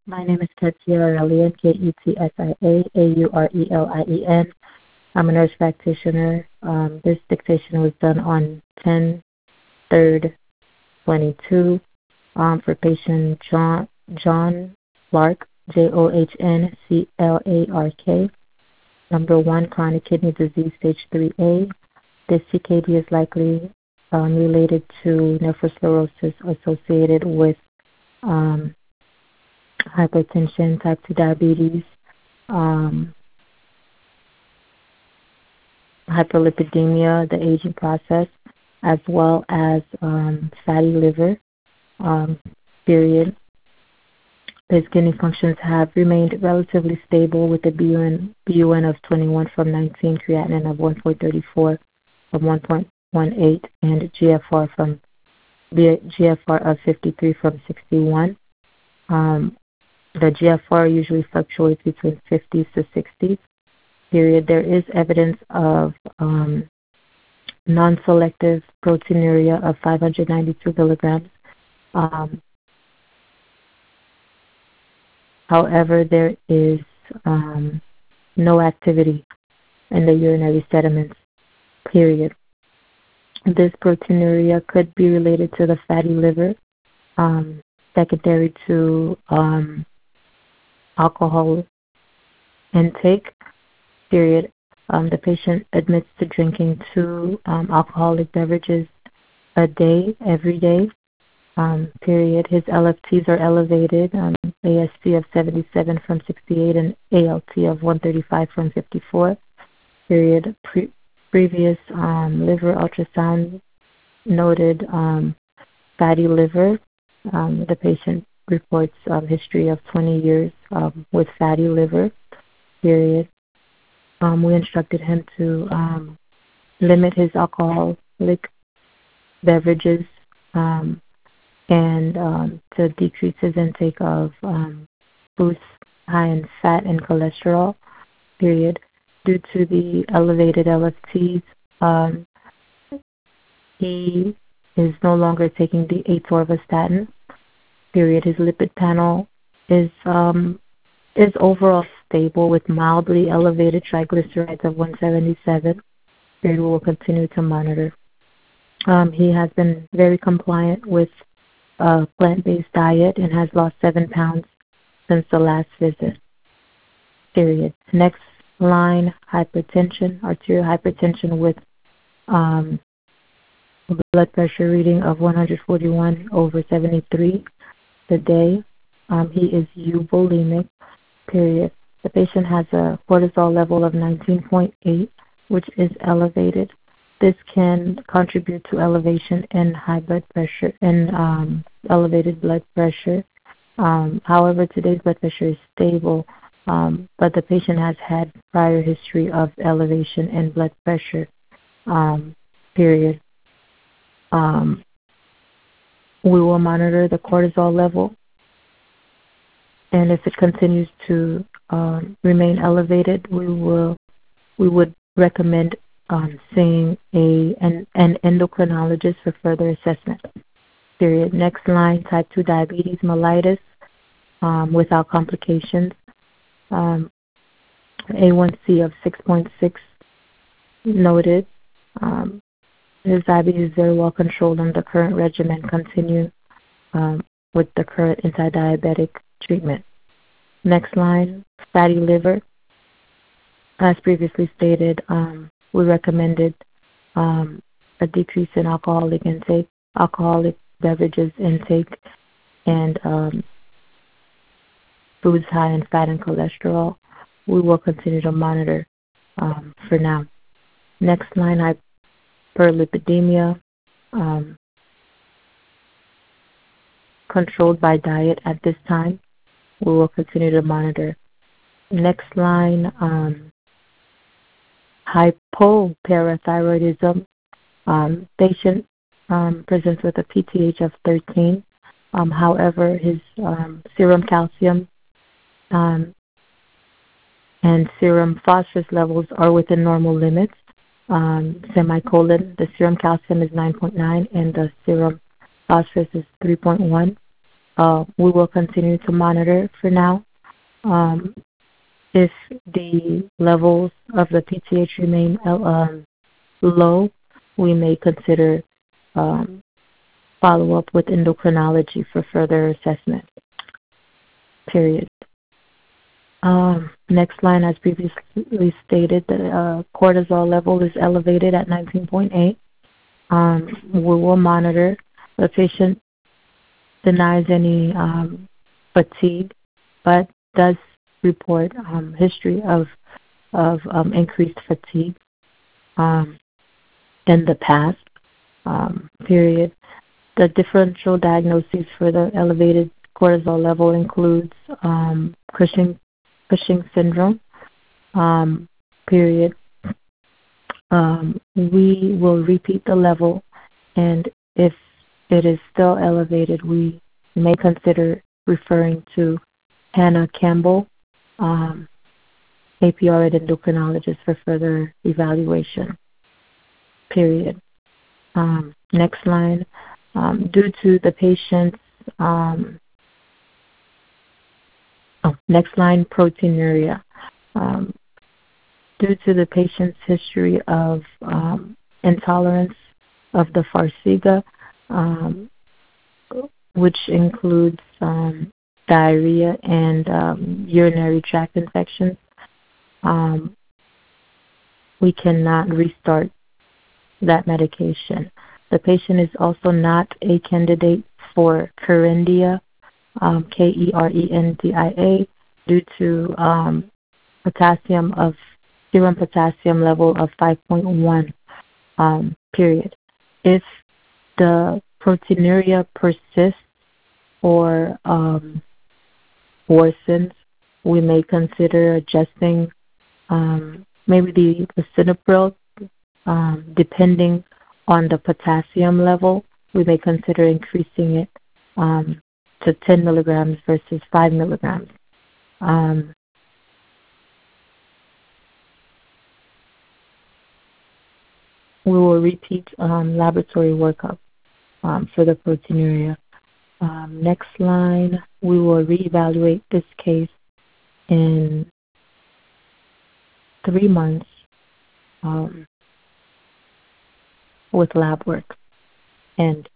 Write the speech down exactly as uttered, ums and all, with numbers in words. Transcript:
My name is Ketia Aurelian, K E T S I A A U R E L I E N. I'm a nurse practitioner. Um, this dictation was done on ten three twenty-two um, for patient John John Clark, J O H N C L A R K. Number one, chronic kidney disease, stage three A. This C K D is likely um, related to nephrosclerosis associated with um, hypertension, type two diabetes, um, hyperlipidemia, the aging process, as well as um, fatty liver, um, period. His kidney functions have remained relatively stable with a B U N, B U N of twenty-one from nineteen, creatinine of one point three four from one point one eight, and G F R from G F R of fifty-three from sixty-one. Um, the G F R usually fluctuates between fifties to sixties. Period. There is evidence of um, non-selective proteinuria of five hundred ninety-two milligrams. Um, however, there is um, no activity in the urinary sediments. Period. This proteinuria could be related to the fatty liver, um, secondary to um, alcohol intake. Period. Um, the patient admits to drinking two um, alcoholic beverages a day, every day. Um, period. His L F Ts are elevated, um, A S T of seventy-seven from sixty-eight and A L T of one thirty-five from fifty-four. Period. Pre- previous um, liver ultrasound noted um, fatty liver. Um, the patient reports a history of twenty years um, with fatty liver. Period. Um, we instructed him to um, limit his alcoholic beverages um, and um, to decrease his intake of um, foods high in fat and cholesterol, period. Due to the elevated L F Ts, um, he is no longer taking the atorvastatin, period. His lipid panel is um, is overall stable with mildly elevated triglycerides of one seventy-seven. Period. We will continue to monitor. Um, he has been very compliant with a plant-based diet and has lost seven pounds since the last visit. Period. Next line, hypertension, arterial hypertension with um, blood pressure reading of one forty-one over seventy-three today. Um, he is euvolemic. Period. The patient has a cortisol level of nineteen point eight, which is elevated. This can contribute to elevation in high blood pressure and um, elevated blood pressure. Um, however, today's blood pressure is stable, um, but the patient has had prior history of elevation in blood pressure. Um, period. Um, we will monitor the cortisol level, and if it continues to um, remain elevated, we will we would recommend um, seeing a an, an endocrinologist for further assessment. Period. Next line, type two diabetes mellitus um, without complications. Um, A one C of six point six noted. Um, his diabetes is very well controlled on the current regimen. Continue um, with the current anti-diabetic treatment. Next line, fatty liver. As previously stated, um, we recommended um, a decrease in alcoholic intake, alcoholic beverages intake, and um, foods high in fat and cholesterol. We will continue to monitor um, for now. Next line, hyperlipidemia, um, controlled by diet at this time. We will continue to monitor. Next line, um, hypoparathyroidism. Um, patient um, presents with a P T H of thirteen. Um, however, his um, serum calcium um, and serum phosphorus levels are within normal limits. Um, semicolon, the serum calcium is nine point nine and the serum phosphorus is three point one. uh, we will continue to monitor for now. Um, if the levels of the P T H remain um, low, we may consider um, follow up with endocrinology for further assessment. Period. Um, next line, as previously stated, the uh, cortisol level is elevated at nineteen point eight. Um, we will monitor. The patient denies any um, fatigue, but does report um, history of of um, increased fatigue um, in the past. Um, period. The differential diagnoses for the elevated cortisol level includes um, Cushing Cushing syndrome. Um, period. Um, we will repeat the level, and if it is still elevated, we may consider referring to Hannah Campbell, um, A P R and endocrinologist for further evaluation. Period. Um, next line. Um, due to the patient's um, oh, next line, proteinuria. Um, due to the patient's history of um, intolerance of the Farxiga, um, which includes um, diarrhea and um, urinary tract infections, um, we cannot restart that medication. The patient is also not a candidate for Kerendia, um, K E R E N D I A, due to um, potassium of serum potassium level of five point one. Um, period. If the proteinuria persists or um, worsens, we may consider adjusting um, maybe the lisinopril, um, depending on the potassium level. We may consider increasing it um, to ten milligrams versus five milligrams. Um, we will repeat um, laboratory workup um, for the proteinuria. Um, next line, we will reevaluate this case in three months um, with lab work. And